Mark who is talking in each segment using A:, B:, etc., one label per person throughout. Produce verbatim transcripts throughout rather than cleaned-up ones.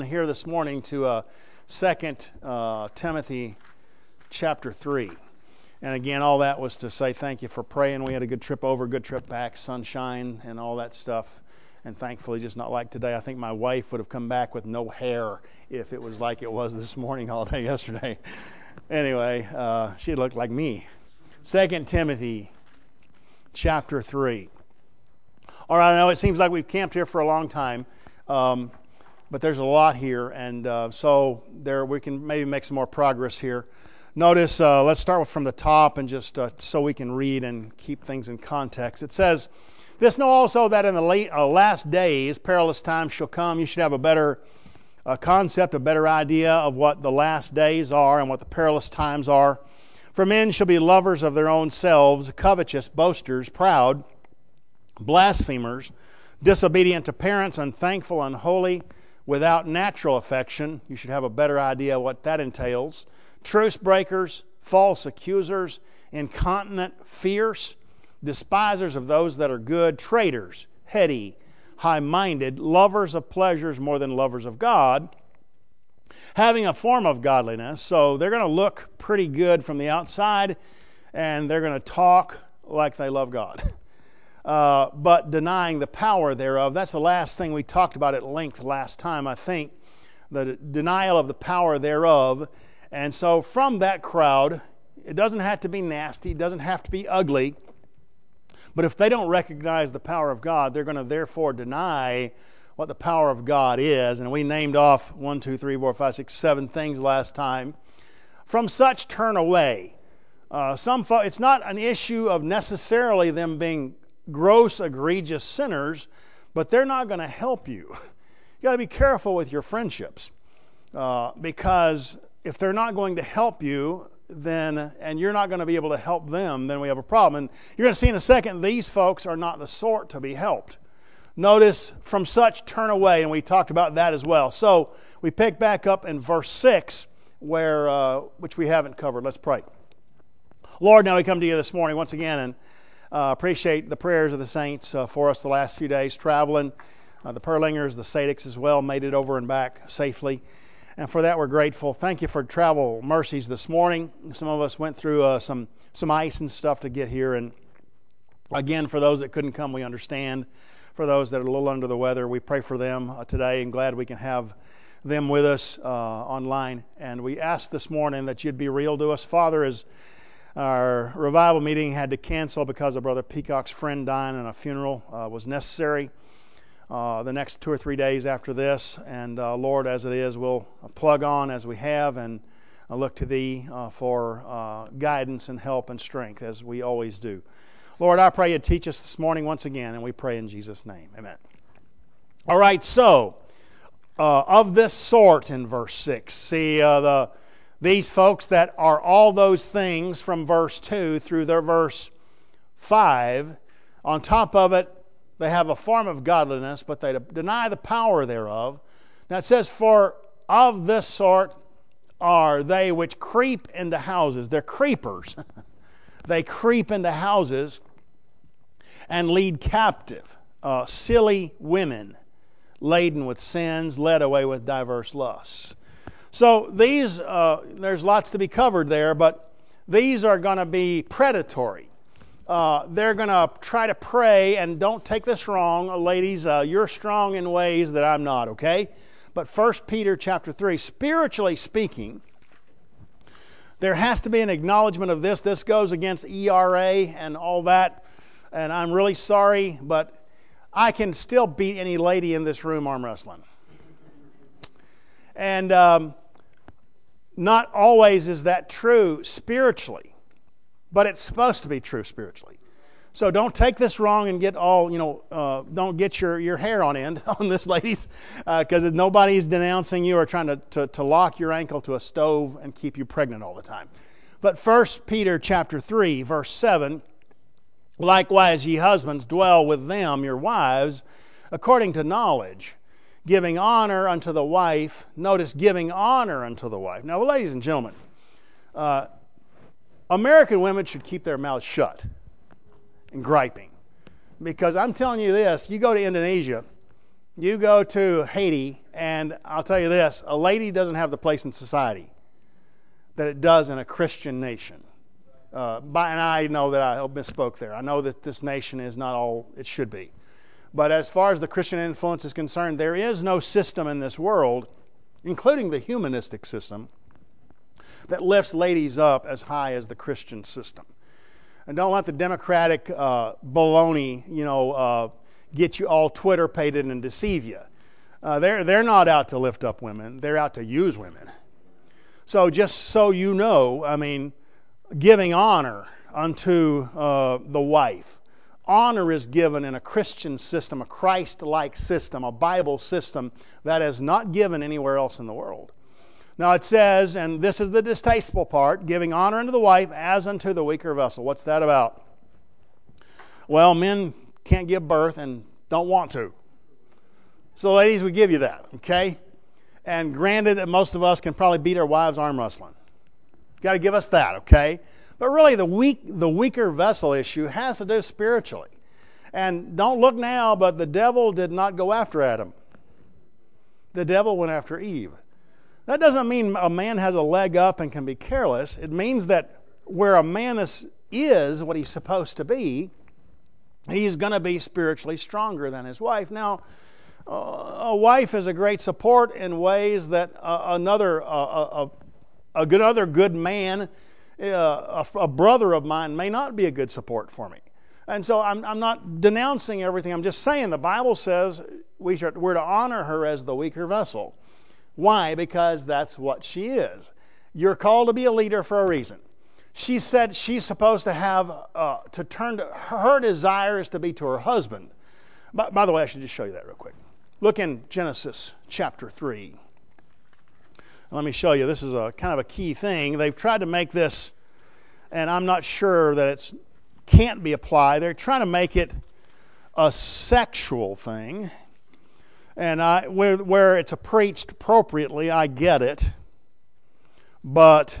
A: Here this morning to uh, Second uh, Timothy chapter three. And again, all that was to say thank you for praying. We had a good trip over, good trip back, sunshine and all that stuff. And thankfully, just not like today. I think my wife would have come back with no hair if it was like it was this morning all day yesterday. Anyway, uh, she looked like me. Second Timothy chapter three. All right, I know it seems like we've camped here for a long time. Um, But there's a lot here, and uh, so there we can maybe make some more progress here. Notice, uh, let's start from the top and just uh, so we can read and keep things in context. It says, "This know also that in the late, uh, last days perilous times shall come." You should have a better uh, concept, a better idea of what the last days are and what the perilous times are. "For men shall be lovers of their own selves, covetous, boasters, proud, blasphemers, disobedient to parents, unthankful, unholy, without natural affection." You should have a better idea what that entails. "Truce breakers, false accusers, incontinent, fierce, despisers of those that are good, traitors, heady, high-minded, lovers of pleasures more than lovers of God, having a form of godliness." So they're going to look pretty good from the outside, and they're going to talk like they love God. Uh, but denying the power thereof. That's the last thing we talked about at length last time, I think. The denial of the power thereof. And so from that crowd, it doesn't have to be nasty, it doesn't have to be ugly. But if they don't recognize the power of God, they're going to therefore deny what the power of God is. And we named off one, two, three, four, five, six, seven things last time. "From such turn away." Uh, some fo- It's not an issue of necessarily them being gross, egregious sinners, but they're not going to help you. You got to be careful with your friendships, uh, because if they're not going to help you, then and you're not going to be able to help them, then we have a problem. And you're going to see in a second, these folks are not the sort to be helped. Notice, "from such turn away," and we talked about that as well. So we pick back up in verse six, where uh, which we haven't covered. Let's pray. Lord, now we come to you this morning once again, and Uh, appreciate the prayers of the saints uh, for us the last few days traveling. Uh, the Perlingers, the Sadiks as well, made it over and back safely. And for that we're grateful. Thank you for travel mercies this morning. Some of us went through uh, some, some ice and stuff to get here. And again, for those that couldn't come, we understand. For those that are a little under the weather, we pray for them uh, today, and glad we can have them with us uh, online. And we ask this morning that you'd be real to us. Father, as our revival meeting had to cancel because of Brother Peacock's friend dying, and a funeral uh, was necessary uh, the next two or three days after this. And uh, Lord, as it is, we'll plug on as we have and uh, look to Thee uh, for uh, guidance and help and strength, as we always do. Lord, I pray You'd teach us this morning once again, and we pray in Jesus' name. Amen. All right, so uh, of this sort in verse six, see uh, the These folks that are all those things from verse two through their verse five, on top of it, they have a form of godliness, but they deny the power thereof. Now it says, "For of this sort are they which creep into houses." They're creepers. They creep into houses and lead captive uh, silly women, laden with sins, led away with diverse lusts. So these, uh, there's lots to be covered there, but these are going to be predatory. Uh, they're going to try to pray, and don't take this wrong, ladies, uh, you're strong in ways that I'm not, okay? But First Peter chapter three, spiritually speaking, there has to be an acknowledgement of this. This goes against E R A and all that, and I'm really sorry, but I can still beat any lady in this room arm wrestling. And um, not always is that true spiritually, but it's supposed to be true spiritually. So don't take this wrong and get all, you know, uh, don't get your, your hair on end on this, ladies, because uh, nobody's denouncing you or trying to, to, to lock your ankle to a stove and keep you pregnant all the time. But First Peter chapter three, verse seven, "Likewise, ye husbands, dwell with them, your wives, according to knowledge, giving honor unto the wife." Notice, giving honor unto the wife. Now, ladies and gentlemen, uh, American women should keep their mouths shut and griping. Because I'm telling you this, you go to Indonesia, You go to Haiti, and I'll tell you this, a lady doesn't have the place in society that it does in a Christian nation. Uh, by, and I know that I misspoke there. I know that this nation is not all it should be. But as far as the Christian influence is concerned, there is no system in this world, including the humanistic system, that lifts ladies up as high as the Christian system. And don't let the democratic uh, baloney, you know, uh, get you all Twitter-pated and deceive you. Uh, they're, they're not out to lift up women. They're out to use women. So just so you know, I mean, giving honor unto uh, the wife. Honor is given in a Christian system, a Christ-like system, a Bible system that is not given anywhere else in the world. Now it says, and this is the distasteful part, giving honor unto the wife as unto the weaker vessel. What's that about? Well, men can't give birth and don't want to. So ladies, we give you that, okay? And granted that most of us can probably beat our wives arm wrestling. Got to give us that, okay? But really the weak, the weaker vessel issue has to do spiritually. And don't look now, but the devil did not go after Adam. The devil went after Eve. That doesn't mean a man has a leg up and can be careless. It means that where a man is, is what he's supposed to be, he's going to be spiritually stronger than his wife. Now, uh, a wife is a great support in ways that uh, another, uh, a, a good other good man, uh, a, a brother of mine, may not be a good support for me. And so I'm, I'm not denouncing everything. I'm just saying the Bible says we should, we're to honor her as the weaker vessel. Why? Because that's what she is. You're called to be a leader for a reason. She said she's supposed to have, uh, to turn to, her desire is to be to her husband. By, by the way, I should just show you that real quick. Look in Genesis chapter three. Let me show you. This is a kind of a key thing. They've tried to make this, and I'm not sure that it can't be applied. They're trying to make it a sexual thing. And I, where, where it's preached appropriately, I get it. But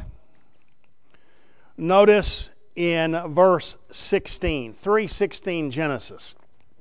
A: notice in verse sixteen, three sixteen Genesis.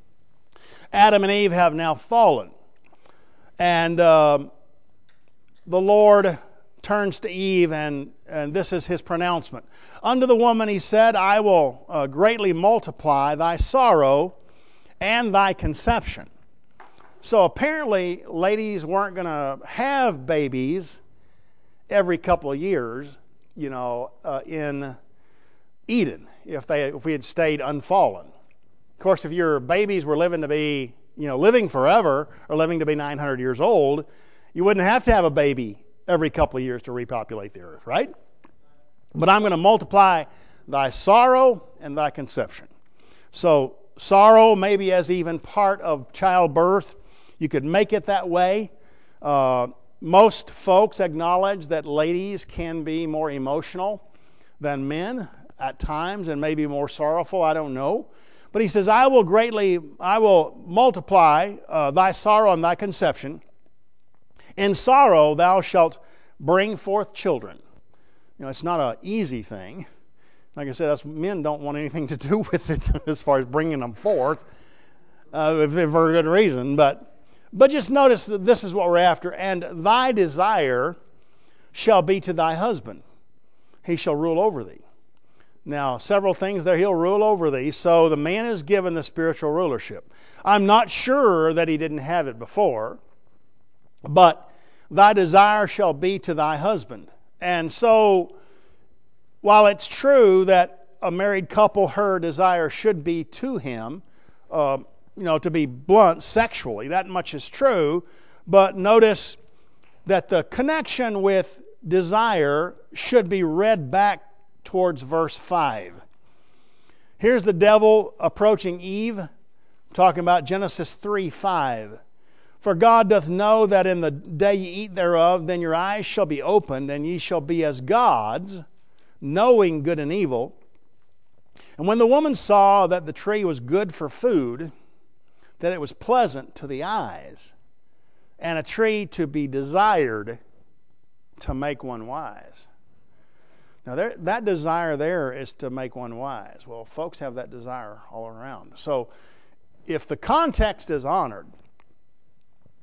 A: Adam and Eve have now fallen. And uh, the Lord turns to Eve, and, and this is his pronouncement. Unto the woman he said, I will uh, greatly multiply thy sorrow and thy conception. So apparently, ladies weren't going to have babies every couple of years, you know, uh, in Eden, if they if we had stayed unfallen. Of course, if your babies were living to be, you know, living forever or living to be nine hundred years old, you wouldn't have to have a baby every couple of years to repopulate the earth, right? But I'm going to multiply thy sorrow and thy conception. So sorrow maybe as even part of childbirth. You could make it that way. Uh, most folks acknowledge that ladies can be more emotional than men at times and maybe more sorrowful. I don't know. But he says, I will greatly, I will multiply uh, thy sorrow and thy conception. In sorrow thou shalt bring forth children. You know, it's not an easy thing. Like I said, us men don't want anything to do with it as far as bringing them forth uh, for a good reason. But But just notice that this is what we're after. And thy desire shall be to thy husband. He shall rule over thee. Now, several things there, he'll rule over thee. So the man is given the spiritual rulership. I'm not sure that he didn't have it before. But thy desire shall be to thy husband. And so, while it's true that a married couple, her desire should be to him, uh, you know, to be blunt, sexually. That much is true. But notice that the connection with desire should be read back towards verse five. Here's the devil approaching Eve, talking about Genesis three five. For God doth know that in the day ye eat thereof, then your eyes shall be opened, and ye shall be as gods, knowing good and evil. And when the woman saw that the tree was good for food, that it was pleasant to the eyes, and a tree to be desired to make one wise. Now, there, that desire there is to make one wise. Well, folks have that desire all around. So, if the context is honored,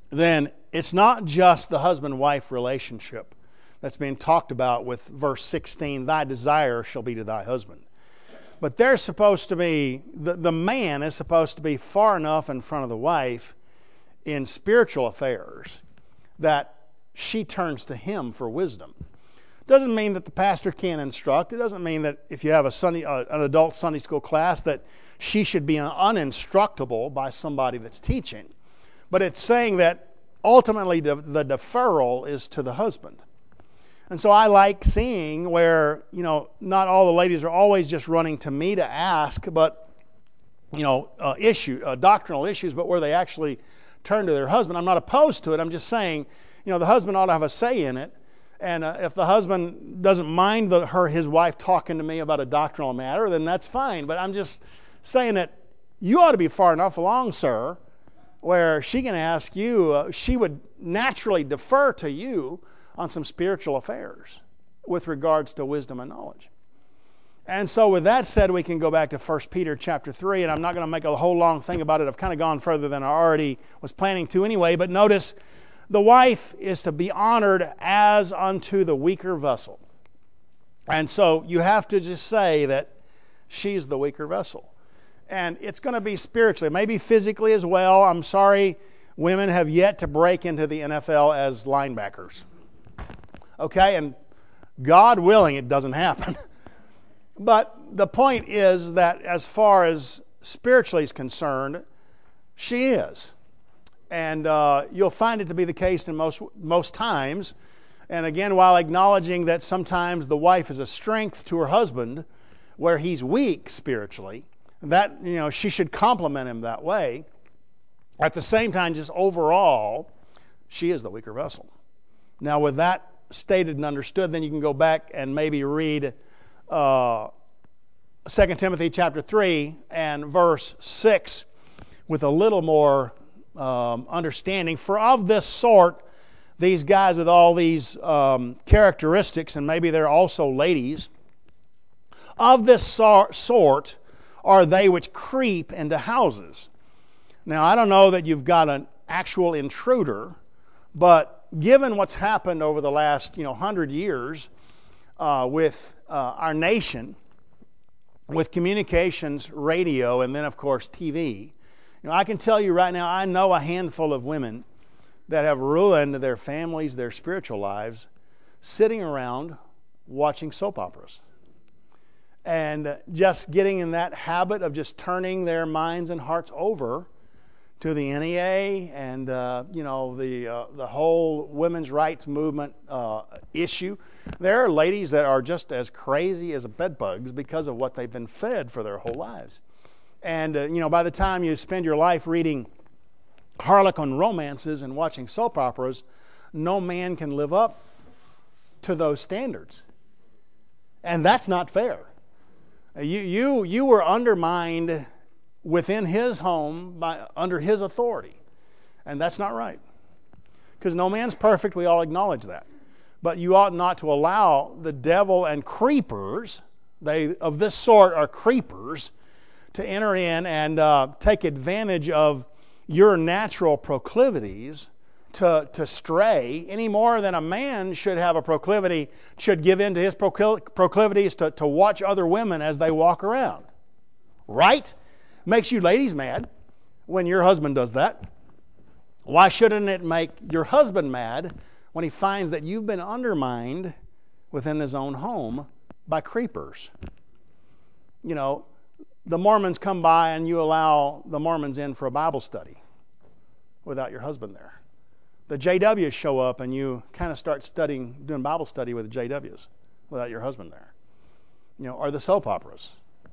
A: then it's not just the husband-wife relationship that's being talked about with verse sixteen, thy desire shall be to thy husband. But there's supposed to be, the, the man is supposed to be far enough in front of the wife in spiritual affairs that she turns to him for wisdom. Doesn't mean that the pastor can't instruct. It doesn't mean that if you have a Sunday, uh, an adult Sunday school class that she should be uninstructable by somebody that's teaching. But it's saying that ultimately the, the deferral is to the husband. And so I like seeing where, you know, not all the ladies are always just running to me to ask, but, you know, uh, issue, uh, doctrinal issues, but where they actually turn to their husband. I'm not opposed to it. I'm just saying, you know, the husband ought to have a say in it. And uh, if the husband doesn't mind the, her, his wife talking to me about a doctrinal matter, then that's fine. But I'm just saying that you ought to be far enough along, sir, where she can ask you, uh, she would naturally defer to you on some spiritual affairs with regards to wisdom and knowledge. And so with that said, we can go back to First Peter chapter three, and I'm not going to make a whole long thing about it. I've kind of gone further than I already was planning to anyway, but notice the wife is to be honored as unto the weaker vessel. And so you have to just say that she's the weaker vessel. And it's going to be spiritually, maybe physically as well. I'm sorry, women have yet to break into the N F L as linebackers. Okay, and God willing, it doesn't happen. But the point is that as far as spiritually is concerned, she is. And uh, you'll find it to be the case in most most times. And again, while acknowledging that sometimes the wife is a strength to her husband, where he's weak spiritually, that, you know, she should compliment him that way. At the same time, just overall, she is the weaker vessel. Now, with that stated and understood, then you can go back and maybe read uh, Second Timothy chapter three and verse six with a little more um, understanding. For of this sort, these guys with all these um, characteristics, and maybe they're also ladies, of this sor- sort are they which creep into houses. Now, I don't know that you've got an actual intruder, but given what's happened over the last, you know, hundred years uh, with uh, our nation, with communications, radio, and then, of course, T V, you know, I can tell you right now, I know a handful of women that have ruined their families, their spiritual lives, sitting around watching soap operas. And just getting in that habit of just turning their minds and hearts over to the N E A and uh, you know the uh, the whole women's rights movement uh, issue. There are ladies that are just as crazy as bedbugs because of what they've been fed for their whole lives. And uh, you know, by the time you spend your life reading Harlequin romances and watching soap operas, no man can live up to those standards, and that's not fair. You you you were undermined within his home by under his authority, and that's not right, because no man's perfect. We all acknowledge that, but you ought not to allow the devil and creepers, they of this sort are creepers, to enter in and uh, take advantage of your natural proclivities to to stray any more than a man should have a proclivity should give in to his proclivities to, to watch other women as they walk around. Right? Makes you ladies mad when your husband does that. Why shouldn't it make your husband mad when he finds that you've been undermined within his own home by creepers? You know, the Mormons come by and you allow the Mormons in for a Bible study without your husband there. The J Ws show up and you kind of start studying, doing Bible study with the J Ws without your husband there. You know, or the soap operas.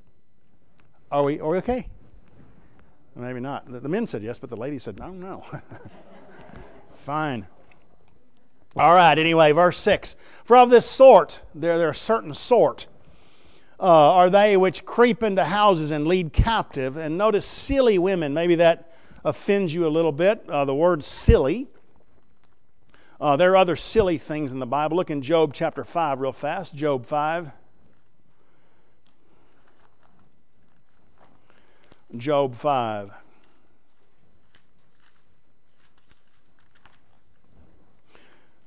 A: Are we, are we okay? Maybe not. The men said yes, but the lady said, no, no. Fine. All right, anyway, verse six. For of this sort, there, there are a certain sort, uh, are they which creep into houses and lead captive. And notice silly women. Maybe that offends you a little bit. Uh, the word silly. Uh, there are other silly things in the Bible. Look in Job chapter five real fast. Job five. Job five.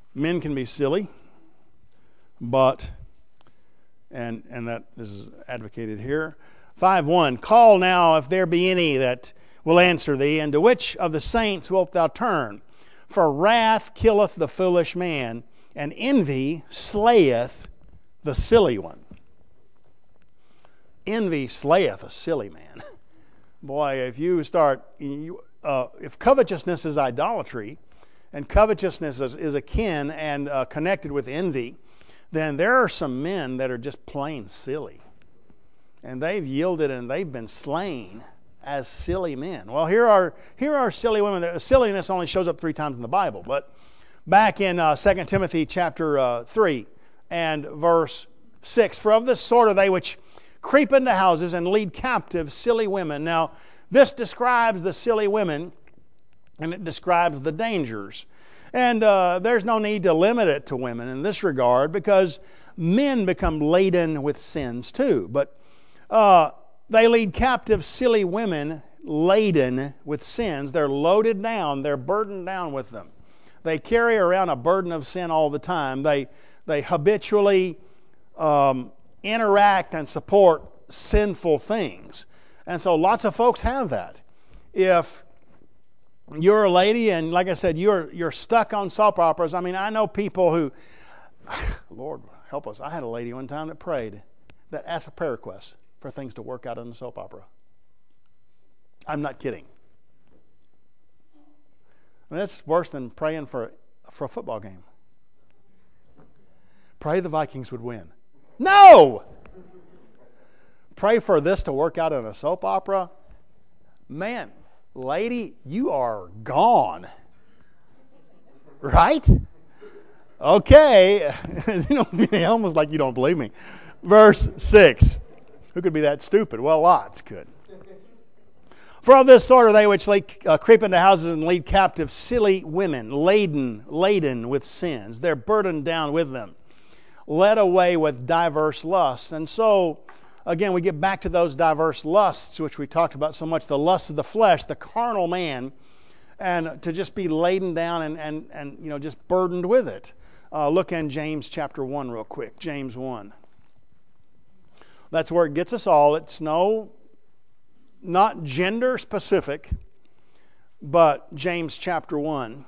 A: Men can be silly, but, and and that is advocated here. five one, call now if there be any that will answer thee, and to which of the saints wilt thou turn? For wrath killeth the foolish man, and envy slayeth the silly one. Envy slayeth a silly man. Boy, if you start, you, uh, if covetousness is idolatry, and covetousness is, is akin and uh, connected with envy, then there are some men that are just plain silly. And they've yielded and they've been slain as silly men. Well, here are here are silly women. Silliness only shows up three times in the Bible. But back in uh, Second Timothy chapter uh, three and verse six, for of this sort are they which creep into houses and lead captive silly women. Now, this describes the silly women, and it describes the dangers. And uh, there's no need to limit it to women in this regard, because men become laden with sins too. But uh, they lead captive silly women laden with sins. They're loaded down. They're burdened down with them. They carry around a burden of sin all the time. They, they habitually um, interact and support sinful things. And so lots of folks have that. If you're a lady and, like I said, you're you're stuck on soap operas. I mean, I know people who, Lord help us, I had a lady one time that prayed, that asked a prayer request for things to work out in the soap opera. I'm not kidding. I mean, that's worse than praying for, for a football game. Pray the Vikings would win. No! Pray for this to work out in a soap opera. Man, lady, you are gone. Right? Okay. You know, almost like you don't believe me. Verse six. Who could be that stupid? Well, lots could. For of this sort are they which like, uh, creep into houses and lead captive silly women, laden, laden with sins. They're burdened down with them, led away with diverse lusts. And so, again, we get back to those diverse lusts, which we talked about so much, the lusts of the flesh, the carnal man, and to just be laden down and, and, and you know, just burdened with it. Uh, look in James chapter one real quick, James one. That's where it gets us all. It's no, not gender specific, but James chapter one.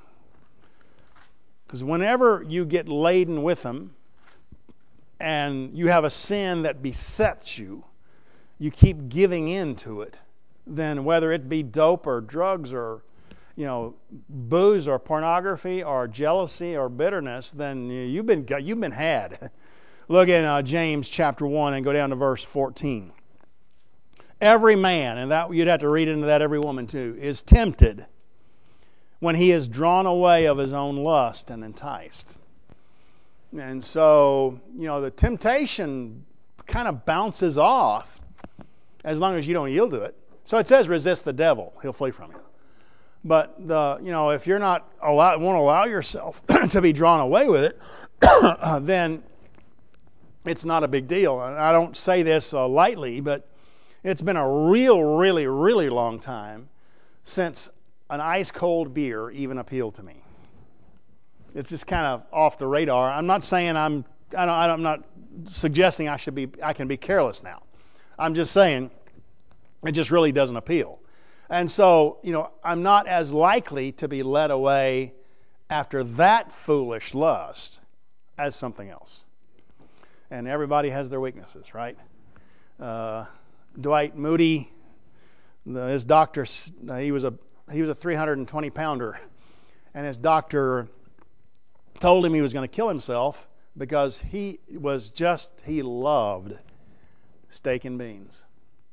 A: Because whenever you get laden with them, and you have a sin that besets you, you keep giving in to it, then whether it be dope or drugs or, you know, booze or pornography or jealousy or bitterness, then you've been you've been had. Look in uh, James chapter one and go down to verse fourteen. Every man, and that you'd have to read into that every woman too, is tempted when he is drawn away of his own lust and enticed. And so, you know, the temptation kind of bounces off as long as you don't yield to it. So it says resist the devil, he'll flee from you. But, the you know, if you're not allow, won't allow yourself to be drawn away with it, then it's not a big deal. And I don't say this uh, lightly, but it's been a real, really, really long time since an ice-cold beer even appealed to me. It's just kind of off the radar. I'm not saying I'm. I don't, I'm not suggesting I should be. I can be careless now. I'm just saying it just really doesn't appeal. And so, you know, I'm not as likely to be led away after that foolish lust as something else. And everybody has their weaknesses, right? Uh, Dwight Moody, the, his doctor, he was a he was a three hundred twenty pounder, and his doctor told him he was going to kill himself because he was just, he loved steak and beans.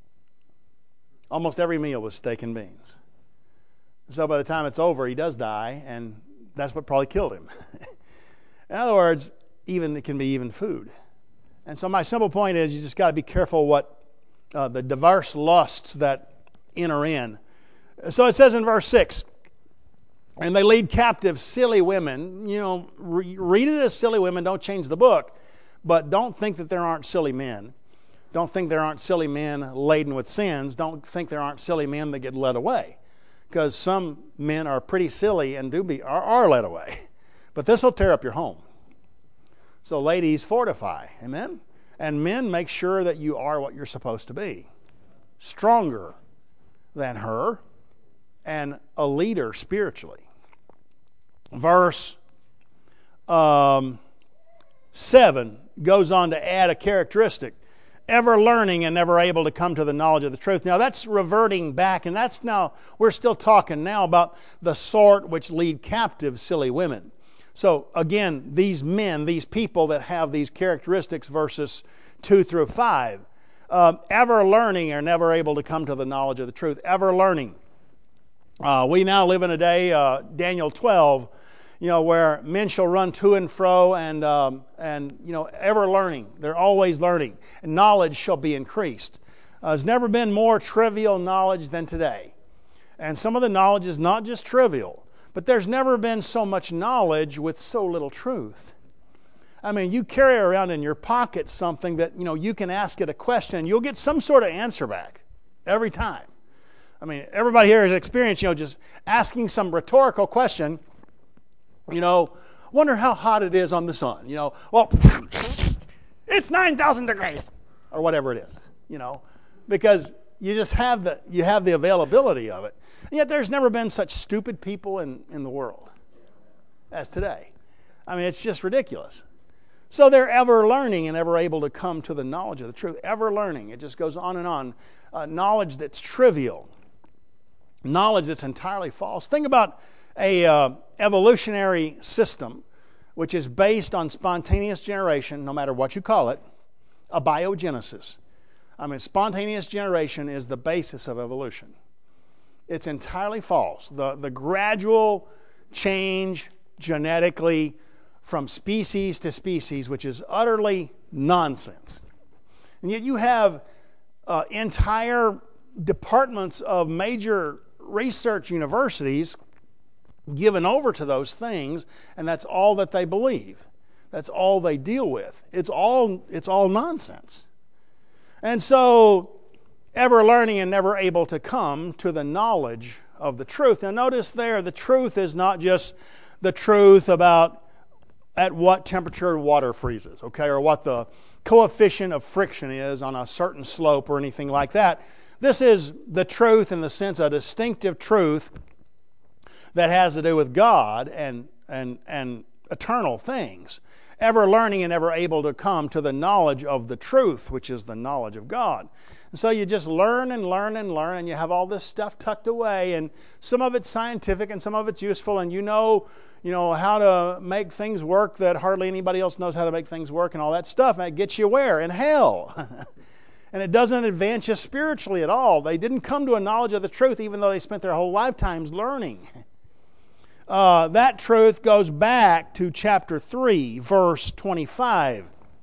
A: Almost every meal was steak and beans. So by the time it's over, he does die, and that's what probably killed him. In other words, even it can be even food. And so my simple point is you just got to be careful what uh, the diverse lusts that enter in. So it says in verse six, and they lead captive silly women. You know, re- read it as silly women. Don't change the book. But don't think that there aren't silly men. Don't think there aren't silly men laden with sins. Don't think there aren't silly men that get led away. Because some men are pretty silly and do be are, are led away. But this will tear up your home. So ladies, fortify. Amen? And men, make sure that you are what you're supposed to be. Stronger than her and a leader spiritually. Verse um, seven goes on to add a characteristic. Ever learning and never able to come to the knowledge of the truth. Now that's reverting back, and that's now, we're still talking now about the sort which lead captive silly women. So again, these men, these people that have these characteristics, verses two through five, uh, ever learning or never able to come to the knowledge of the truth. Ever learning. Uh, we now live in a day, uh, Daniel twelve, you know, where men shall run to and fro and, um, and you know, ever learning. They're always learning. And knowledge shall be increased. Uh, there's never been more trivial knowledge than today. And some of the knowledge is not just trivial, but there's never been so much knowledge with so little truth. I mean, you carry around in your pocket something that, you know, you can ask it a question and you'll get some sort of answer back every time. I mean, everybody here has experienced, you know, just asking some rhetorical question. You know, wonder how hot it is on the sun. You know, well, it's nine thousand degrees or whatever it is, you know, because you just have the, you have the availability of it. And yet there's never been such stupid people in, in the world as today. I mean, it's just ridiculous. So they're ever learning and ever able to come to the knowledge of the truth. Ever learning. It just goes on and on. Uh, knowledge that's trivial. Knowledge that's entirely false. Think about a uh, evolutionary system which is based on spontaneous generation, no matter what you call it, a biogenesis. I mean, spontaneous generation is the basis of evolution. It's entirely false. The, the gradual change genetically from species to species, which is utterly nonsense. And yet you have uh, entire departments of major research universities given over to those things, and that's all that they believe. That's all they deal with. It's all, it's all nonsense. And so, ever learning and never able to come to the knowledge of the truth. Now notice there, the truth is not just the truth about at what temperature water freezes, okay, or what the coefficient of friction is on a certain slope or anything like that. This is the truth in the sense of distinctive truth that has to do with God and, and, and eternal things. Ever learning and ever able to come to the knowledge of the truth, which is the knowledge of God. And so you just learn and learn and learn, and you have all this stuff tucked away, and some of it's scientific and some of it's useful, and you know, you know how to make things work that hardly anybody else knows how to make things work and all that stuff, and it gets you where? In hell. And it doesn't advance you spiritually at all. They didn't come to a knowledge of the truth even though they spent their whole lifetimes learning. Uh, that truth goes back to chapter three, verse twenty-five,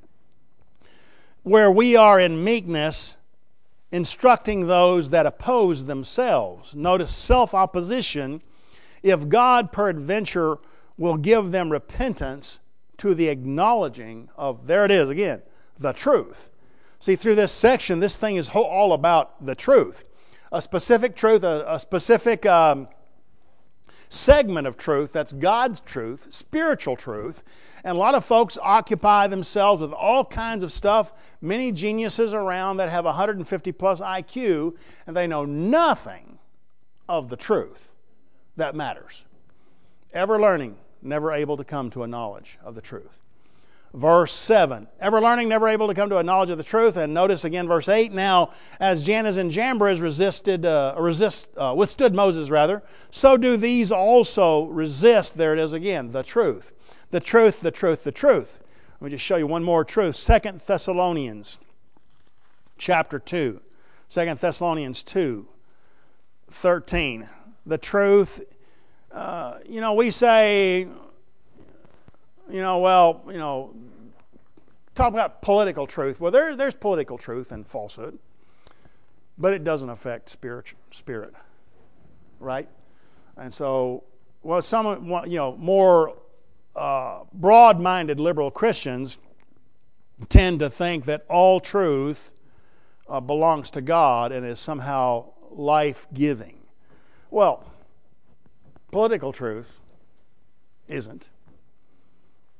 A: where we are in meekness instructing those that oppose themselves. Notice self-opposition. If God peradventure will give them repentance to the acknowledging of, there it is again, the truth. See, through this section, this thing is all about the truth. A specific truth, a, a specific um, segment of truth, that's God's truth, spiritual truth. And a lot of folks occupy themselves with all kinds of stuff, many geniuses around that have one hundred fifty plus I Q, and they know nothing of the truth that matters. Ever learning, never able to come to a knowledge of the truth. Verse seven, ever learning, never able to come to a knowledge of the truth. And notice again verse eight, now as Jannes and Jambres resisted, uh, resist, uh, withstood Moses rather, so do these also resist, there it is again, the truth. The truth, the truth, the truth. Let me just show you one more truth. Second Thessalonians chapter two. Second Thessalonians two, thirteen. The truth, uh, you know, we say, you know, well, you know, talk about political truth. Well, there, there's political truth and falsehood, but it doesn't affect spirit, spirit, right? And so, well, some, you know, more uh, broad-minded liberal Christians tend to think that all truth uh, belongs to God and is somehow life-giving. Well, political truth isn't.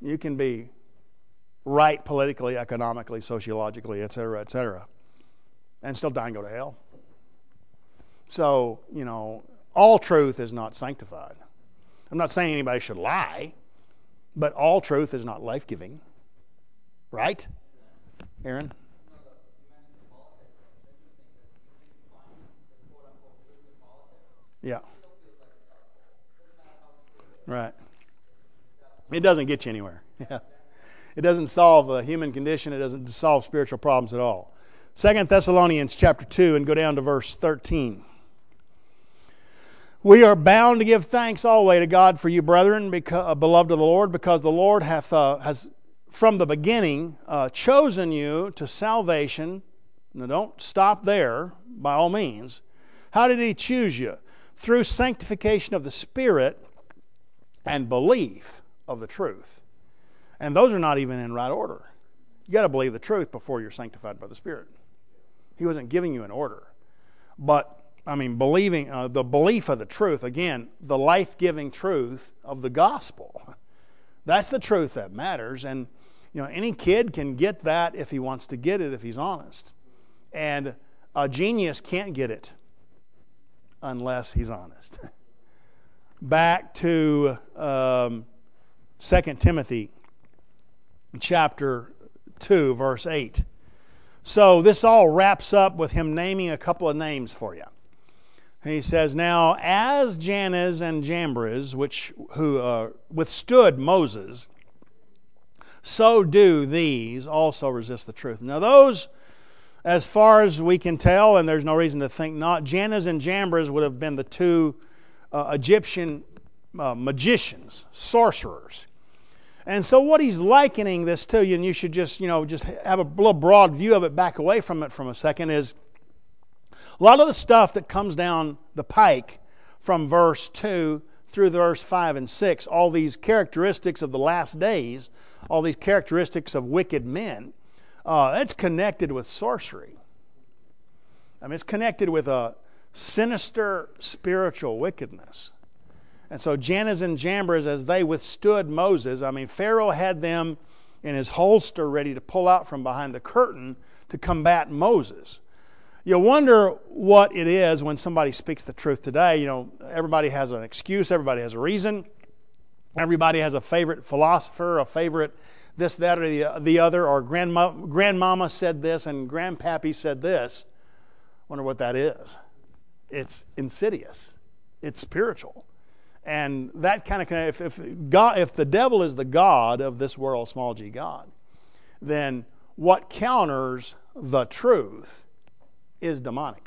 A: You can be right politically, economically, sociologically, et cetera, et cetera, and still die and go to hell. So, you know, all truth is not sanctified. I'm not saying anybody should lie, but all truth is not life-giving. Right? Aaron? Yeah. Right. It doesn't get you anywhere. Yeah. It doesn't solve the human condition. It doesn't solve spiritual problems at all. Second Thessalonians chapter two, and go down to verse thirteen. We are bound to give thanks always to God for you, brethren, because, uh, beloved of the Lord, because the Lord hath uh, has from the beginning uh, chosen you to salvation. Now don't stop there, by all means. How did He choose you? Through sanctification of the Spirit and belief of the truth. And those are not even in right order. You got to believe the truth before you're sanctified by the Spirit. He wasn't giving you an order. But, I mean, believing, uh, the belief of the truth, again, the life-giving truth of the gospel. That's the truth that matters. And, you know, any kid can get that if he wants to get it, if he's honest. And a genius can't get it unless he's honest. Back to um, Second Timothy chapter two, verse eight. So this all wraps up with him naming a couple of names for you. He says, now as Jannes and Jambres, which who uh, withstood Moses, so do these also resist the truth. Now those, as far as we can tell, and there's no reason to think not, Jannes and Jambres would have been the two uh, Egyptian uh, magicians, sorcerers. And so what he's likening this to, and you should just, you know, just have a little broad view of it, back away from it from a second, is a lot of the stuff that comes down the pike from verse two through verse five and six, all these characteristics of the last days, all these characteristics of wicked men, uh, it's connected with sorcery. I mean, it's connected with a sinister spiritual wickedness. And so Jannes and Jambres, as they withstood Moses, I mean, Pharaoh had them in his holster ready to pull out from behind the curtain to combat Moses. You wonder what it is when somebody speaks the truth today. You know, everybody has an excuse, everybody has a reason, everybody has a favorite philosopher, a favorite this, that, or the, the other, or grandma, grandmama said this and grandpappy said this. Wonder what that is. It's insidious. It's spiritual. And that kind of, if, if, God, if the devil is the God of this world, small g God, then what counters the truth is demonic.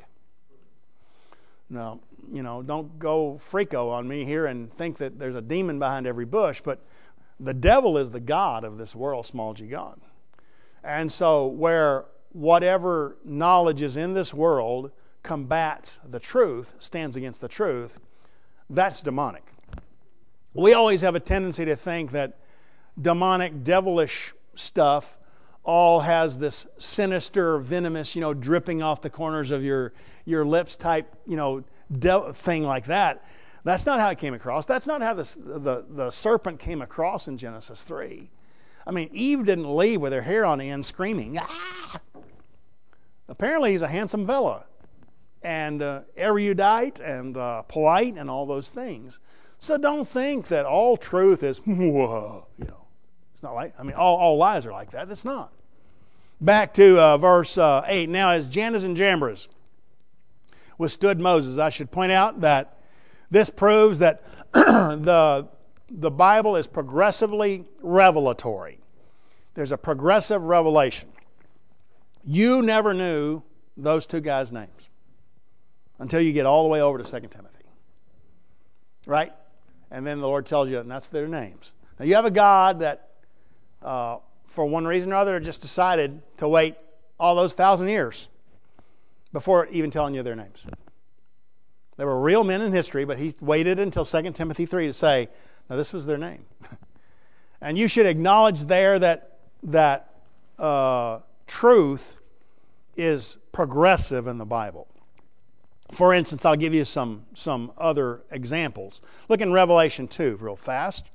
A: Now, you know, don't go freako on me here and think that there's a demon behind every bush, but the devil is the God of this world, small g God. And so where whatever knowledge is in this world combats the truth, stands against the truth, that's demonic. We always have a tendency to think that demonic, devilish stuff all has this sinister, venomous, you know, dripping off the corners of your, your lips type, you know, de- thing like that. That's not how it came across. That's not how the, the, the serpent came across in Genesis three. I mean, Eve didn't leave with her hair on end screaming, ah! Apparently he's a handsome fella. And uh, erudite and uh, polite and all those things. So don't think that all truth is, whoa, you know. It's not like, I mean, all, all lies are like that. It's not. Back to uh, verse uh, eight. Now, as Jannes and Jambres withstood Moses, I should point out that this proves that the, the Bible is progressively revelatory. There's a progressive revelation. You never knew those two guys' names until you get all the way over to Second Timothy. Right? And then the Lord tells you, and that's their names. Now you have a God that, uh, for one reason or other, just decided to wait all those thousand years before even telling you their names. They were real men in history, but He waited until Second Timothy three to say, now this was their name. And you should acknowledge there that, that uh, truth is progressive in the Bible. For instance, I'll give you some, some other examples. Look in Revelation two real fast.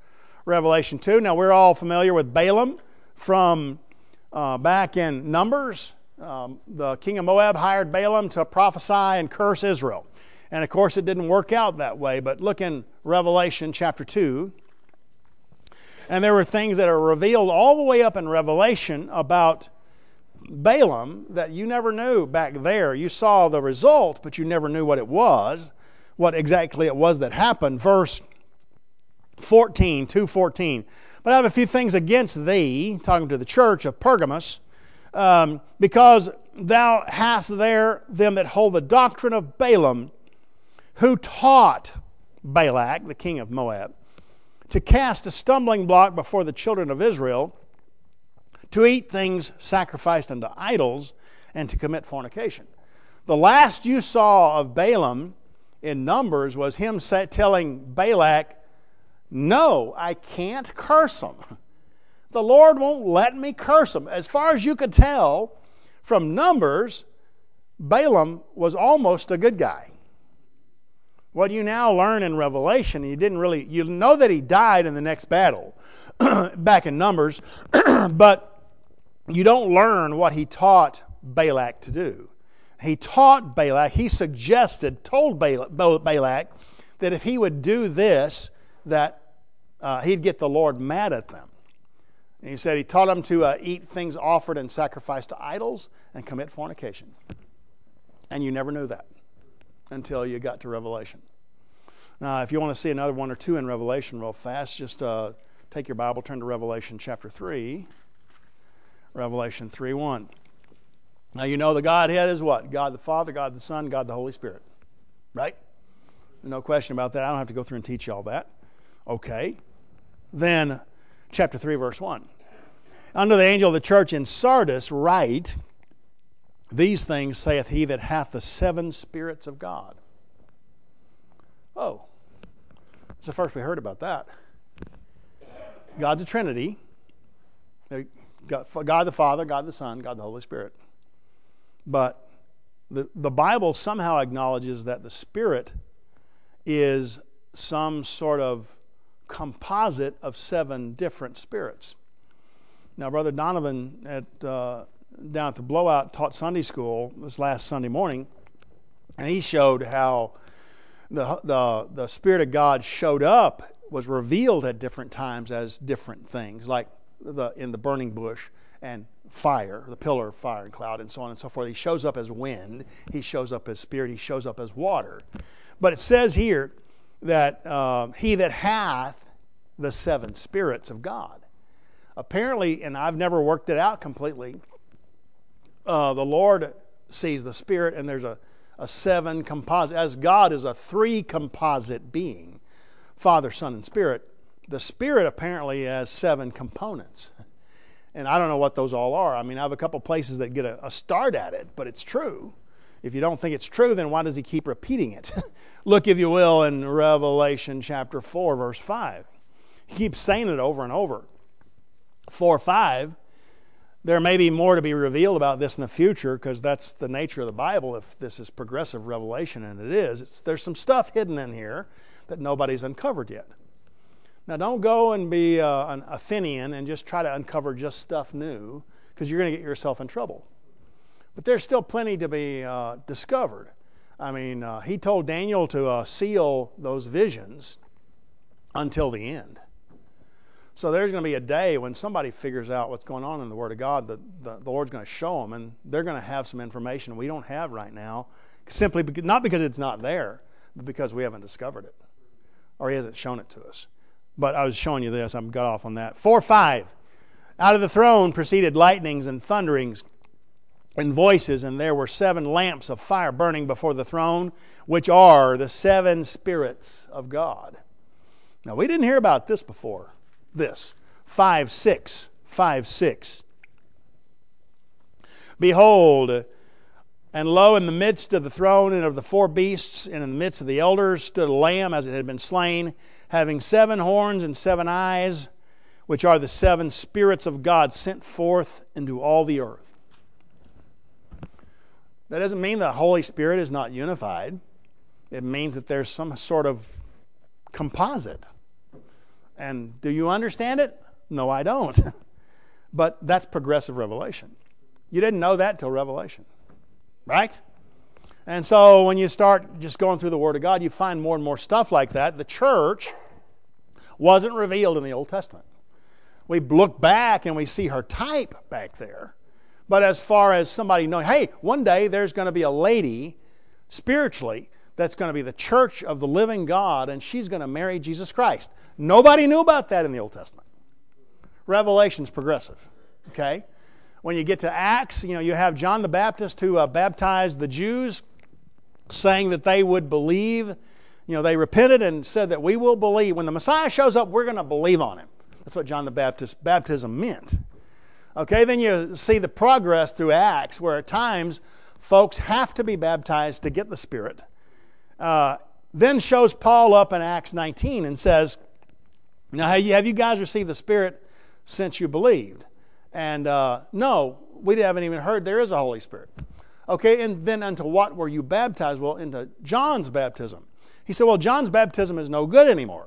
A: Revelation two. Now, we're all familiar with Balaam from uh, back in Numbers. Um, the king of Moab hired Balaam to prophesy and curse Israel. And, of course, it didn't work out that way. But look in Revelation chapter two. And there were things that are revealed all the way up in Revelation about Balaam that you never knew back there. You saw the result, but you never knew what it was, what exactly it was that happened. Verse fourteen, two fourteen. But I have a few things against thee, talking to the church of Pergamos, um, because thou hast there them that hold the doctrine of Balaam, who taught Balak, the king of Moab, to cast a stumbling block before the children of Israel, to eat things sacrificed unto idols, and to commit fornication. The last you saw of Balaam in Numbers was him telling Balak, no, I can't curse them. The Lord won't let me curse them. As far as you could tell from Numbers, Balaam was almost a good guy. What you now learn in Revelation, you didn't really, you know that he died in the next battle back in Numbers, but you don't learn what he taught Balak to do. He taught Balak, he suggested, told Balak that if he would do this, that uh, he'd get the Lord mad at them. And he said he taught them to uh, eat things offered and sacrificed to idols and commit fornication. And you never knew that until you got to Revelation. Now, if you want to see another one or two in Revelation real fast, just uh, take your Bible, turn to Revelation chapter three. Revelation three one. Now, you know the Godhead is what? God the Father, God the Son, God the Holy Spirit. Right? No question about that. I don't have to go through and teach you all that. Okay. Then, chapter three, verse one. Unto the angel of the church in Sardis write, these things saith he that hath the seven spirits of God. Oh. It's the first we heard about that. God's a Trinity. God the Father, God the Son, God the Holy Spirit. But the, the Bible somehow acknowledges that the Spirit is some sort of composite of seven different spirits. Now, Brother Donovan at uh, down at the Blowout taught Sunday school this last Sunday morning, and he showed how the the the Spirit of God showed up, was revealed at different times as different things, like the in the burning bush and fire, the pillar of fire and cloud, and so on and so forth. He shows up as wind. He shows up as spirit. He shows up as water. But it says here that uh, he that hath the seven spirits of God. Apparently, and I've never worked it out completely, uh, the Lord sees the Spirit, and there's a, a seven composite. As God is a three composite being, Father, Son, and Spirit, the Spirit apparently has seven components. And I don't know what those all are. I mean, I have a couple places that get a, a start at it, but it's true. If you don't think it's true, then why does he keep repeating it? Look, if you will, in Revelation chapter four, verse five. He keeps saying it over and over. four five, there may be more to be revealed about this in the future, because that's the nature of the Bible if this is progressive revelation, and it is. It's, there's some stuff hidden in here that nobody's uncovered yet. Now, don't go and be uh, an Athenian and just try to uncover just stuff new, because you're going to get yourself in trouble. But there's still plenty to be uh, discovered. I mean, uh, he told Daniel to uh, seal those visions until the end. So there's going to be a day when somebody figures out what's going on in the Word of God, that the, the Lord's going to show them, and they're going to have some information we don't have right now, simply because, not because it's not there, but because we haven't discovered it, or he hasn't shown it to us. But I was showing you this. I got off on that. four five. Out of the throne proceeded lightnings and thunderings and voices, and there were seven lamps of fire burning before the throne, which are the seven spirits of God. Now, we didn't hear about this before. This. five six. five six. Behold, and lo, in the midst of the throne and of the four beasts, and in the midst of the elders, stood a lamb as it had been slain, having seven horns and seven eyes, which are the seven spirits of God sent forth into all the earth. That doesn't mean the Holy Spirit is not unified. It means that there's some sort of composite. And do you understand it? No, I don't. But that's progressive revelation. You didn't know that till Revelation, right? And so when you start just going through the Word of God, you find more and more stuff like that. The church wasn't revealed in the Old Testament. We look back and we see her type back there. But as far as somebody knowing, hey, one day there's going to be a lady spiritually that's going to be the church of the living God, and she's going to marry Jesus Christ. Nobody knew about that in the Old Testament. Revelation's progressive, okay? When you get to Acts, you know, you have John the Baptist who uh, baptized the Jews, saying that they would believe. You know, they repented and said that we will believe. When the Messiah shows up, we're going to believe on Him. That's what John the Baptist baptism meant. Okay, then you see the progress through Acts, where at times folks have to be baptized to get the Spirit. Uh, then shows Paul up in Acts nineteen and says, now have you, have you guys received the Spirit since you believed? And uh, no, we haven't even heard there is a Holy Spirit. Okay, and then unto what were you baptized? Well, into John's baptism. He said, well, John's baptism is no good anymore.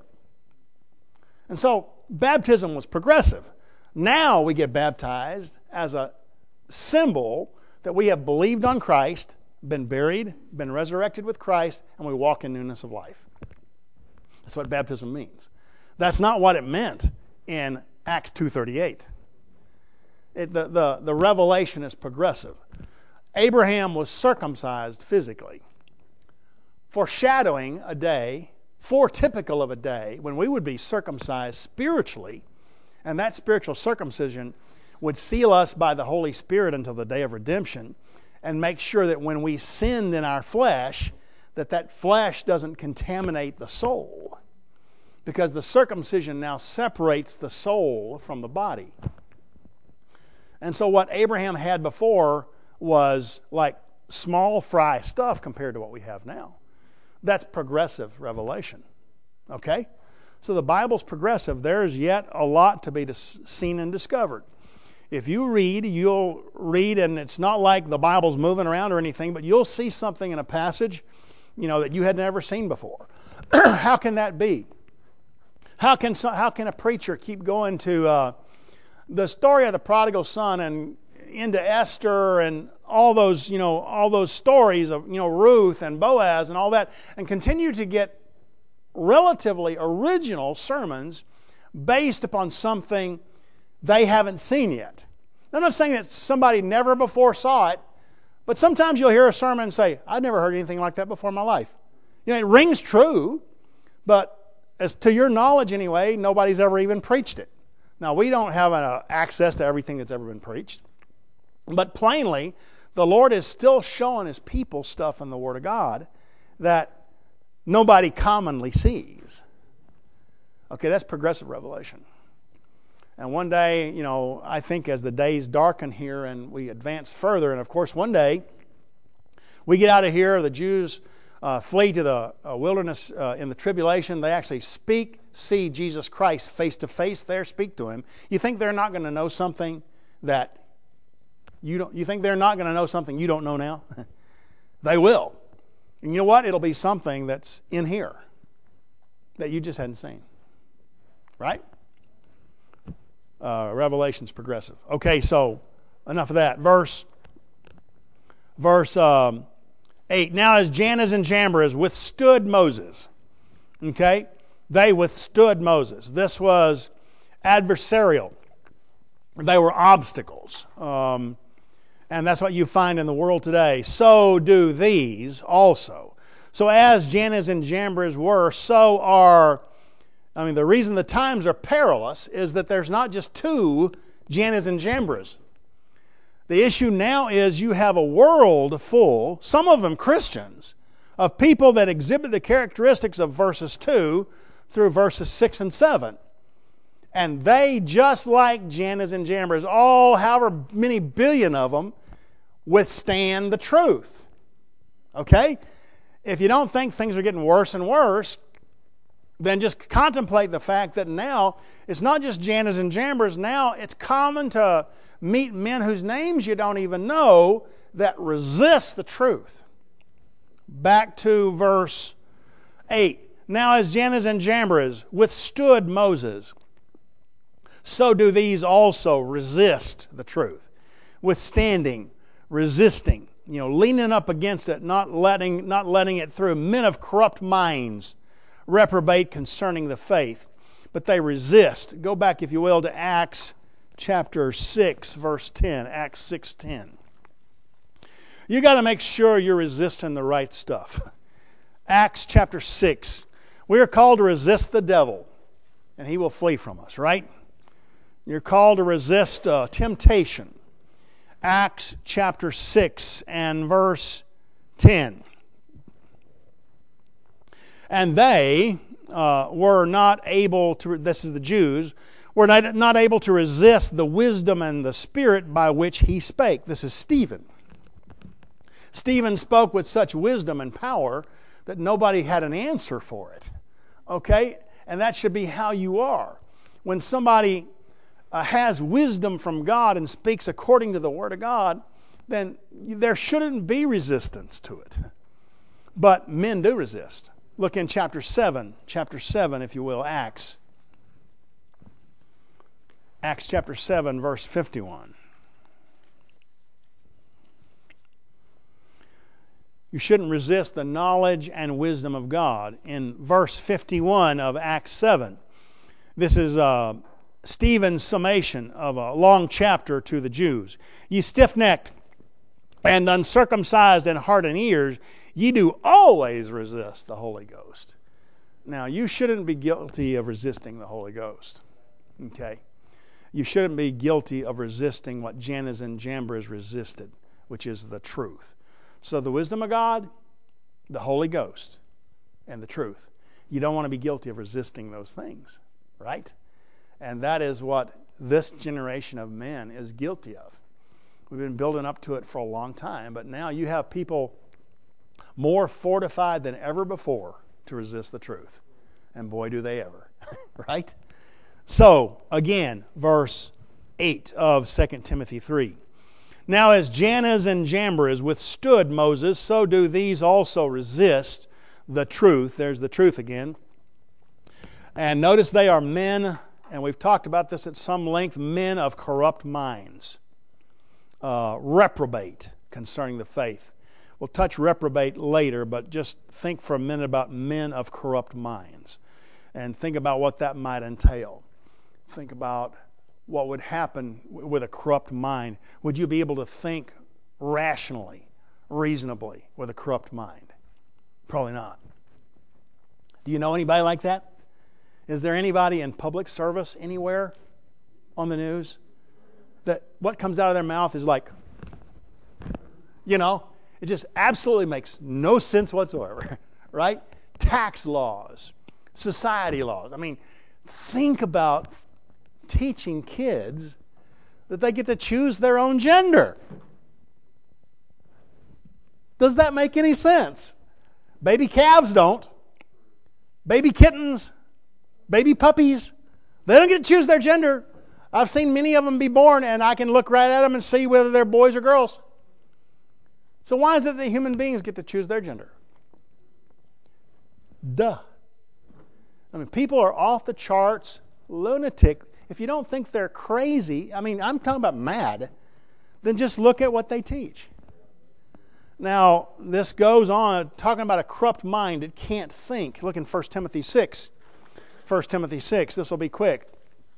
A: And so baptism was progressive. Now we get baptized as a symbol that we have believed on Christ, been buried, been resurrected with Christ, and we walk in newness of life. That's what baptism means. That's not what it meant in Acts two thirty-eight. It, the, the, the revelation is progressive. Abraham was circumcised physically, foreshadowing a day, foretypical of a day, when we would be circumcised spiritually, and that spiritual circumcision would seal us by the Holy Spirit until the day of redemption, and make sure that when we sinned in our flesh, that that flesh doesn't contaminate the soul. Because the circumcision now separates the soul from the body. And so what Abraham had before was like small fry stuff compared to what we have now. That's progressive revelation. Okay? So the Bible's progressive. There's yet a lot to be dis- seen and discovered. If you read, you'll read, and it's not like the Bible's moving around or anything, but you'll see something in a passage, you know, that you had never seen before. How can that be? How can how can a preacher keep going to uh, the story of the prodigal son and into Esther and all those, you know, all those stories of, you know, Ruth and Boaz and all that, and continue to get relatively original sermons based upon something they haven't seen yet? I'm not saying that somebody never before saw it, but sometimes you'll hear a sermon and say, I've never heard anything like that before in my life. You know, it rings true, but as to your knowledge anyway, nobody's ever even preached it. Now, we don't have uh, access to everything that's ever been preached, but plainly, the Lord is still showing His people stuff in the Word of God that nobody commonly sees. Okay, that's progressive revelation. And one day, you know, I think as the days darken here and we advance further, and of course one day we get out of here, the Jews uh, flee to the uh, wilderness uh, in the tribulation. They actually speak, see Jesus Christ face to face there, speak to Him. You think they're not going to know something that you don't, you think they're not going to know something you don't know now? They will. And you know what? It'll be something that's in here that you just hadn't seen. Right? Uh, Revelation's progressive. Okay, so enough of that. Verse, verse um, eight. Now as Jannes and Jambres withstood Moses. Okay? They withstood Moses. This was adversarial. They were obstacles. Um, and that's what you find in the world today. So do these also. So as Jannes and Jambres were, so are... I mean, the reason the times are perilous is that there's not just two Jannes and Jambres. The issue now is you have a world full, some of them Christians, of people that exhibit the characteristics of verses two through verses six and seven. And they, just like Jannes and Jambres, all, however many billion of them, withstand the truth. Okay? If you don't think things are getting worse and worse, then just contemplate the fact that now it's not just Jannes and Jambres. Now it's common to meet men whose names you don't even know that resist the truth. Back to verse eight. Now as Jannes and Jambres withstood Moses, so do these also resist the truth. Withstanding, resisting, you know, leaning up against it, not letting, not letting it through. Men of corrupt minds reprobate concerning the faith, but they resist. Go back, if you will, to Acts chapter six, verse ten. Acts six ten. You got to make sure you're resisting the right stuff. Acts chapter six. We are called to resist the devil, and he will flee from us, right? You're called to resist uh, temptation. Acts chapter six and verse ten. And they uh, were not able to, this is the Jews, were not, not able to resist the wisdom and the spirit by which he spake. This is Stephen. Stephen spoke with such wisdom and power that nobody had an answer for it. Okay? And that should be how you are. When somebody uh, has wisdom from God and speaks according to the Word of God, then there shouldn't be resistance to it. But men do resist. Look in chapter seven, chapter seven, if you will, Acts. Acts chapter seven, verse fifty-one. You shouldn't resist the knowledge and wisdom of God. In verse fifty-one of Acts seven, this is uh, Stephen's summation of a long chapter to the Jews. Ye stiff-necked and uncircumcised in heart and ears, ye do always resist the Holy Ghost. Now, you shouldn't be guilty of resisting the Holy Ghost. Okay? You shouldn't be guilty of resisting what Jannes and Jambres resisted, which is the truth. So the wisdom of God, the Holy Ghost, and the truth. You don't want to be guilty of resisting those things, right? And that is what this generation of men is guilty of. We've been building up to it for a long time, but now you have people more fortified than ever before to resist the truth. And boy, do they ever, right? So, again, verse eight of Second Timothy three. Now as Jannes and Jambres withstood Moses, so do these also resist the truth. There's the truth again. And notice they are men, and we've talked about this at some length, men of corrupt minds. Uh, reprobate concerning the faith. We'll touch reprobate later, but just think for a minute about men of corrupt minds. And think about what that might entail. Think about what would happen with a corrupt mind. Would you be able to think rationally, reasonably with a corrupt mind? Probably not. Do you know anybody like that? Is there anybody in public service anywhere on the news that what comes out of their mouth is like, you know, it just absolutely makes no sense whatsoever, right? Tax laws, society laws. I mean, think about teaching kids that they get to choose their own gender. Does that make any sense? Baby calves don't. Baby kittens, baby puppies, they don't get to choose their gender. I've seen many of them be born, and I can look right at them and see whether they're boys or girls. So why is it that human beings get to choose their gender? Duh. I mean, people are off the charts, lunatic. If you don't think they're crazy, I mean, I'm talking about mad, then just look at what they teach. Now, this goes on, talking about a corrupt mind. It can't think. Look in First Timothy six. First Timothy six. This will be quick.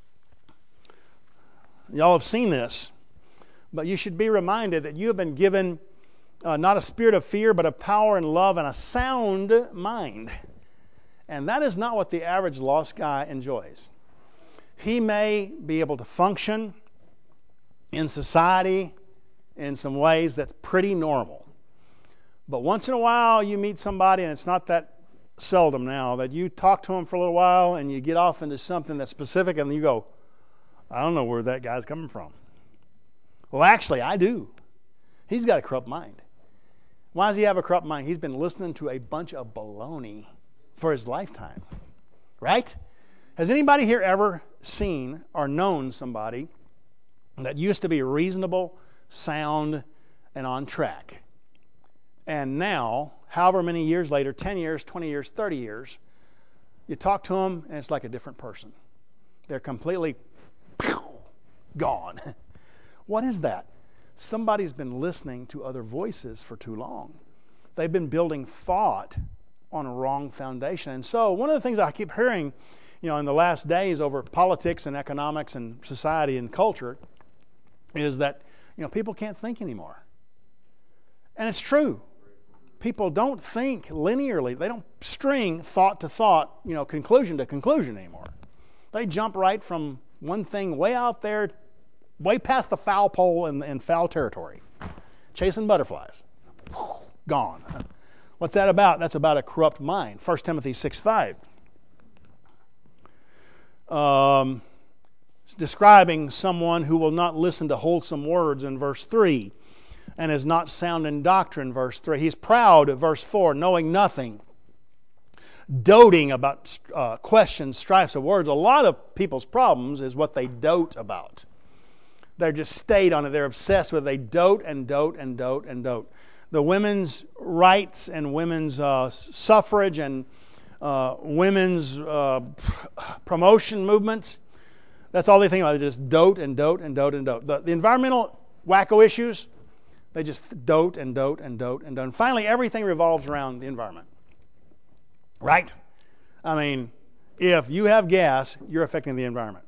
A: Y'all have seen this. But you should be reminded that you have been given uh, not a spirit of fear, but of power and love and a sound mind. And that is not what the average lost guy enjoys. He may be able to function in society in some ways that's pretty normal. But once in a while you meet somebody, and it's not that seldom now, that you talk to them for a little while and you get off into something that's specific and you go, I don't know where that guy's coming from. Well, actually, I do. He's got a corrupt mind. Why does he have a corrupt mind? He's been listening to a bunch of baloney for his lifetime. Right? Has anybody here ever seen or known somebody that used to be reasonable, sound, and on track? And now, however many years later, ten years, twenty years, thirty years, You talk to them, and it's like a different person. They're completely gone. What is that? Somebody's been listening to other voices for too long. They've been building thought on a wrong foundation. And so one of the things I keep hearing, you know, in the last days over politics and economics and society and culture is that, you know, people can't think anymore. And it's true. People don't think linearly. They don't string thought to thought, you know, conclusion to conclusion anymore. They jump right from one thing way out there, way past the foul pole in, in foul territory, chasing butterflies. Gone. What's that about? That's about a corrupt mind. First Timothy six five. Um, it's describing someone who will not listen to wholesome words in verse three and is not sound in doctrine, verse three. He's proud, verse four, knowing nothing, doting about uh, questions, strifes of words. A lot of people's problems is what they dote about. They're just stayed on it. They're obsessed with it. They dote and dote and dote and dote. The women's rights and women's uh, suffrage and uh, women's uh, promotion movements, that's all they think about. They just dote and dote and dote and dote. The, the environmental wacko issues, they just dote and dote and dote and dote. And finally, everything revolves around the environment. Right? I mean, if you have gas, you're affecting the environment.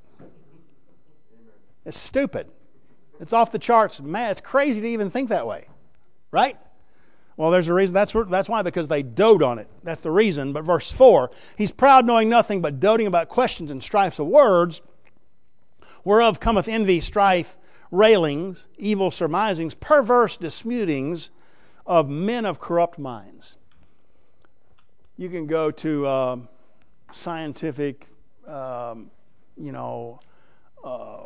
A: It's stupid. It's off the charts. Man, it's crazy to even think that way. Right? Well, there's a reason. That's that's why, because they dote on it. That's the reason. But verse four, he's proud, knowing nothing, but doting about questions and strifes of words, whereof cometh envy, strife, railings, evil surmisings, perverse disputings of men of corrupt minds. You can go to um, scientific, um, you know, uh,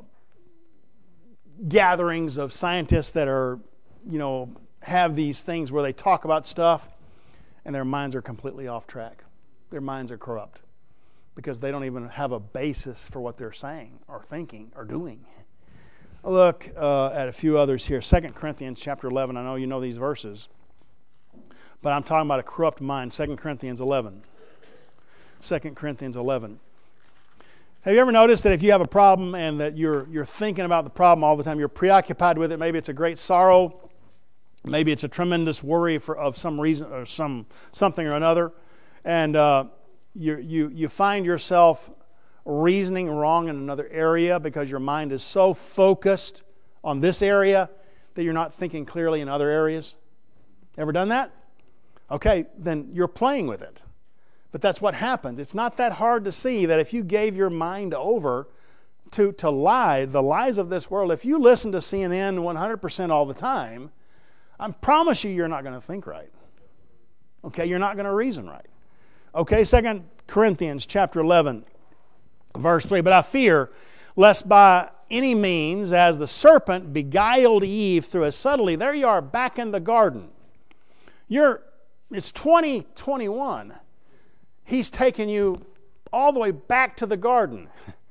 A: gatherings of scientists that are, you know, have these things where they talk about stuff and their minds are completely off track. Their minds are corrupt because they don't even have a basis for what they're saying or thinking or doing. Look uh, at a few others here. Second Corinthians chapter eleven. I know you know these verses, but I'm talking about a corrupt mind. Second Corinthians eleven. Second Corinthians eleven. Have you ever noticed that if you have a problem and that you're you're thinking about the problem all the time, you're preoccupied with it, maybe it's a great sorrow, maybe it's a tremendous worry for of some reason or some something or another, and uh, you you you find yourself reasoning wrong in another area because your mind is so focused on this area that you're not thinking clearly in other areas? Ever done that? Okay, then you're playing with it. But that's what happens. It's not that hard to see that if you gave your mind over to, to lie, the lies of this world, if you listen to C N N one hundred percent all the time, I promise you you're not going to think right. Okay, you're not going to reason right. Okay, Second Corinthians chapter eleven, verse three. But I fear, lest by any means, as the serpent beguiled Eve through his subtlety, there you are back in the garden. You're, it's twenty twenty-one. He's taken you all the way back to the garden.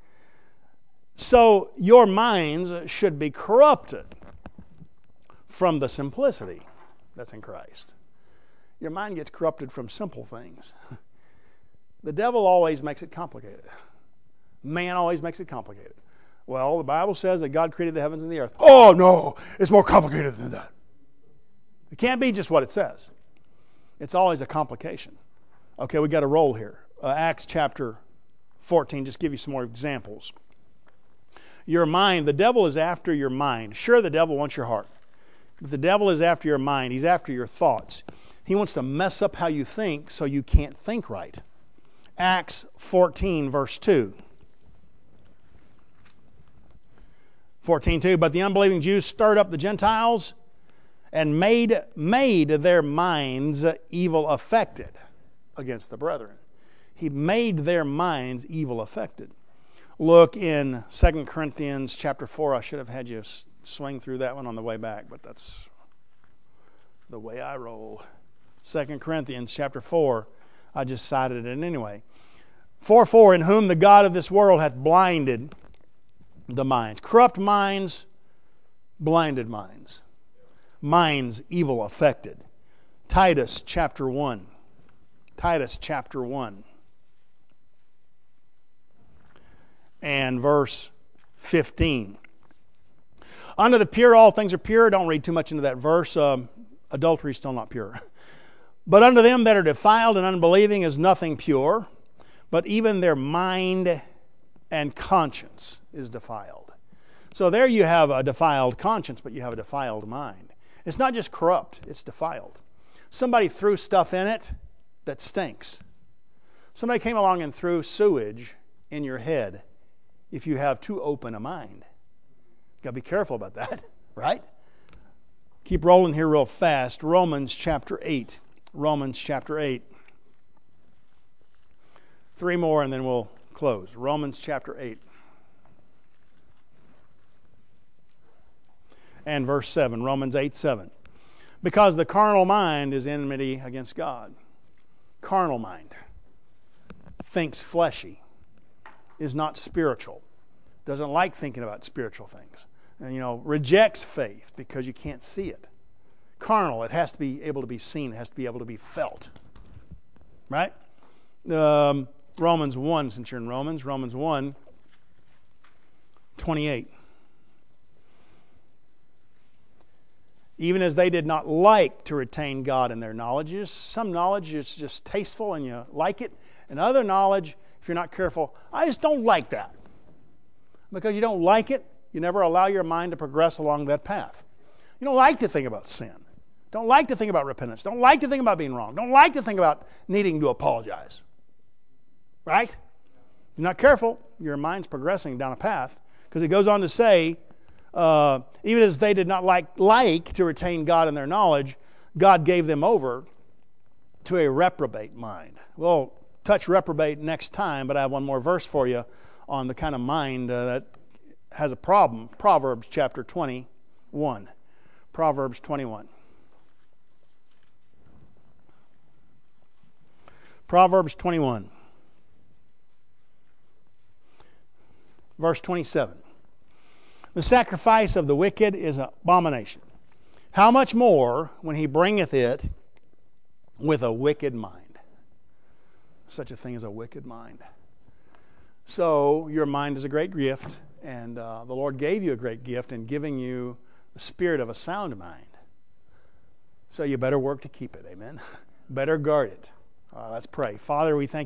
A: So your minds should be corrupted from the simplicity that's in Christ. Your mind gets corrupted from simple things. The devil always makes it complicated. Man always makes it complicated. Well, the Bible says that God created the heavens and the earth. Oh, no, it's more complicated than that. It can't be just what it says. It's always a complication. Okay, we got a roll here. Uh, Acts chapter fourteen, just give you some more examples. Your mind, the devil is after your mind. Sure, the devil wants your heart. But the devil is after your mind. He's after your thoughts. He wants to mess up how you think so you can't think right. Acts fourteen, verse two. fourteen two. But the unbelieving Jews stirred up the Gentiles and made, made their minds evil affected against the brethren. He made their minds evil affected. Look in Second Corinthians chapter four. I should have had you swing through that one on the way back, but that's the way I roll. Second Corinthians chapter four. I just cited it anyway. four four, in whom the God of this world hath blinded the minds. Corrupt minds, blinded minds. Minds evil affected. Titus chapter one. Titus chapter one. and verse fifteen. Unto the pure all things are pure. Don't read too much into that verse. Um, adultery is still not pure. But unto them that are defiled and unbelieving is nothing pure, but even their mind and conscience is defiled. So there you have a defiled conscience, but you have a defiled mind. It's not just corrupt, it's defiled. Somebody threw stuff in it that stinks. Somebody came along and threw sewage in your head if you have too open a mind. You've got to be careful about that, right? Keep rolling here real fast. Romans chapter eight. Romans chapter eight. Three more and then we'll close. Romans chapter eight. And verse seven. Romans eight, seven. Because the carnal mind is enmity against God. Carnal mind. Thinks fleshy. Is not spiritual. Doesn't like thinking about spiritual things. And, you know, rejects faith because you can't see it. Carnal, it has to be able to be seen. It has to be able to be felt. Right? Um, Romans one, since you're in Romans. Romans one, twenty-eight. Even as they did not like to retain God in their knowledge. Some knowledge is just tasteful and you like it. And other knowledge, if you're not careful, I just don't like that. Because you don't like it, you never allow your mind to progress along that path. You don't like to think about sin. Don't like to think about repentance. Don't like to think about being wrong. Don't like to think about needing to apologize. Right? If you're not careful, your mind's progressing down a path. Because it goes on to say, uh, even as they did not like, like to retain God in their knowledge, God gave them over to a reprobate mind. We'll touch reprobate next time, but I have one more verse for you on the kind of mind uh, that has a problem. Proverbs chapter twenty-one. Proverbs twenty-one. Proverbs twenty-one. Verse twenty-seven. The sacrifice of the wicked is an abomination. How much more when he bringeth it with a wicked mind? Such a thing as a wicked mind. So your mind is a great gift, and uh, the Lord gave you a great gift in giving you the spirit of a sound mind. So you better work to keep it, amen? Better guard it. Uh, let's pray. Father, we thank you.